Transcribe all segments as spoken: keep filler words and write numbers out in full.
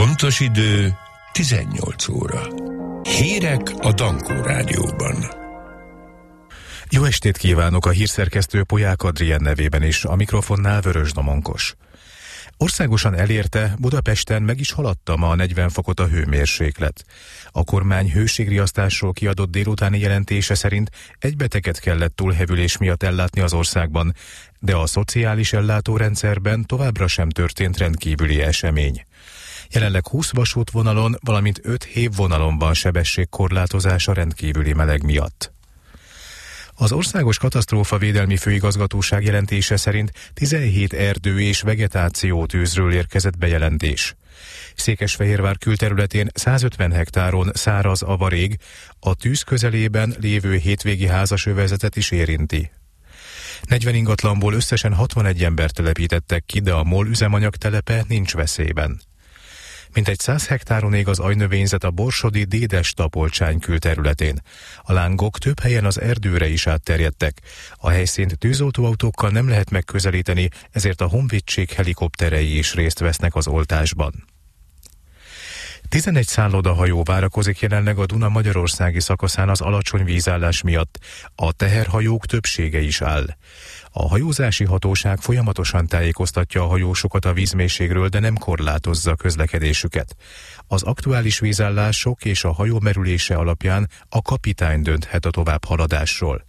Pontos idő tizennyolc óra. Hírek a Dankó Rádióban. Jó estét kívánok, a hírszerkesztő Polyák Adrien nevében is, a mikrofonnál Vörös Domonkos. Országosan elérte, Budapesten meg is haladta ma a negyven fokot a hőmérséklet. A kormány hőségriasztásról kiadott délutáni jelentése szerint egy beteget kellett túlhevülés miatt ellátni az országban, de a szociális ellátórendszerben továbbra sem történt rendkívüli esemény. Jelenleg húsz vasútvonalon, valamint öt hévvonalon van sebességkorlátozás a rendkívüli meleg miatt. Az Országos Katasztrófavédelmi Főigazgatóság jelentése szerint tizenhét erdő és vegetáció tűzről érkezett bejelentés. Székesfehérvár külterületén százötven hektáron száraz avarég, a tűz közelében lévő hétvégi házasövezetet is érinti. negyven ingatlanból összesen hatvanegy embert telepítettek ki, de a MOL üzemanyag telepe nincs veszélyben. Mintegy száz hektáron ég az ajnövényzet a borsodi Dédes-Tapolcsány külterületén. A lángok több helyen az erdőre is átterjedtek. A helyszínt tűzoltóautókkal nem lehet megközelíteni, ezért a Honvédség helikopterei is részt vesznek az oltásban. tizenegy szállodahajó várakozik jelenleg a Duna magyarországi szakaszán az alacsony vízállás miatt. A teherhajók többsége is áll. A hajózási hatóság folyamatosan tájékoztatja a hajósokat a vízmélységről, de nem korlátozza a közlekedésüket. Az aktuális vízállások és a hajó merülése alapján a kapitány dönthet a továbbhaladásról.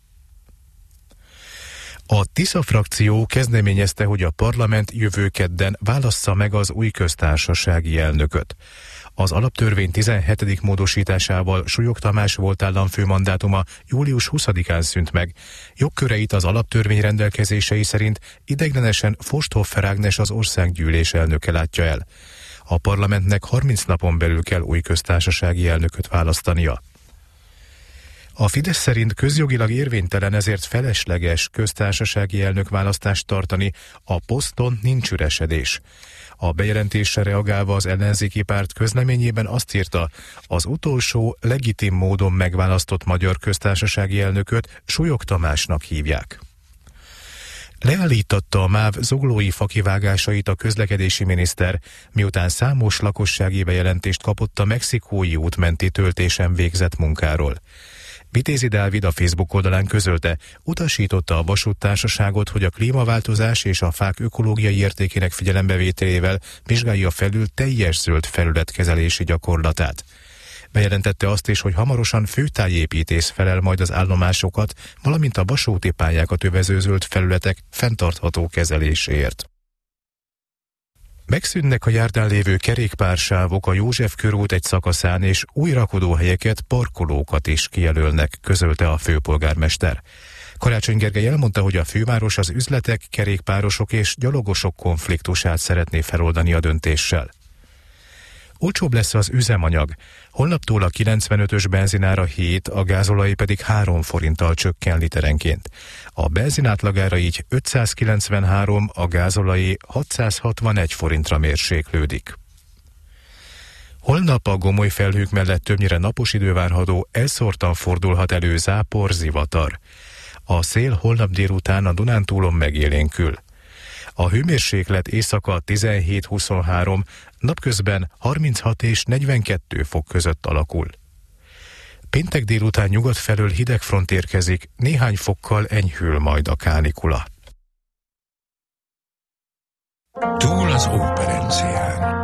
A Tisza frakció kezdeményezte, hogy a parlament jövő kedden válassza meg az új köztársasági elnököt. Az alaptörvény tizenhetedik módosításával Súlyog Tamás volt államfő mandátuma július huszadikán szűnt meg. Jogköreit az alaptörvény rendelkezései szerint ideiglenesen Forsthoffer Ágnes az országgyűlés elnöke látja el. A parlamentnek harminc napon belül kell új köztársasági elnököt választania. A Fidesz szerint közjogilag érvénytelen, ezért felesleges köztársasági elnökválasztást tartani, a poszton nincs üresedés. A bejelentésre reagálva az ellenzéki párt közleményében azt írta, az utolsó legitim módon megválasztott magyar köztársasági elnököt Súlyog Tamásnak hívják. Leállítatta a MÁV zuglói fakivágásait a közlekedési miniszter, miután számos lakossági bejelentést kapott a mexikói út menti töltésen végzett munkáról. Vitézi Dávid a Facebook oldalán közölte, utasította a vasúttársaságot, hogy a klímaváltozás és a fák ökológiai értékének figyelembevételével vizsgálja felül teljes zöld felületkezelési gyakorlatát. Bejelentette azt is, hogy hamarosan főtájépítész felel majd az állomásokat, valamint a vasúti pályákat övező zöld felületek fenntartható kezeléséért. Megszűnnek a járdán lévő kerékpársávok a József körút egy szakaszán, és új rakodóhelyeket, parkolókat is kijelölnek, közölte a főpolgármester. Karácsony Gergely elmondta, hogy a főváros az üzletek, kerékpárosok és gyalogosok konfliktusát szeretné feloldani a döntéssel. Olcsóbb lesz az üzemanyag. Holnaptól a kilencvenötös benzinára hét, a gázolaj pedig három forinttal csökken literenként. A benzin átlagára így ötszázkilencvenhárom, a gázolajé hatszázhatvanegy forintra mérséklődik. Holnap a gomoly felhők mellett többnyire napos idő várható, elszórtan fordulhat elő zápor, zivatar. A szél holnap délután a Dunántúlon megélénkül. A hőmérséklet éjszaka tizenhét-huszonhárom, napközben harminchat és negyvenkettő fok között alakul. Péntek délután nyugat felől hideg front érkezik, néhány fokkal enyhül majd a kánikula. Túl az óperencián.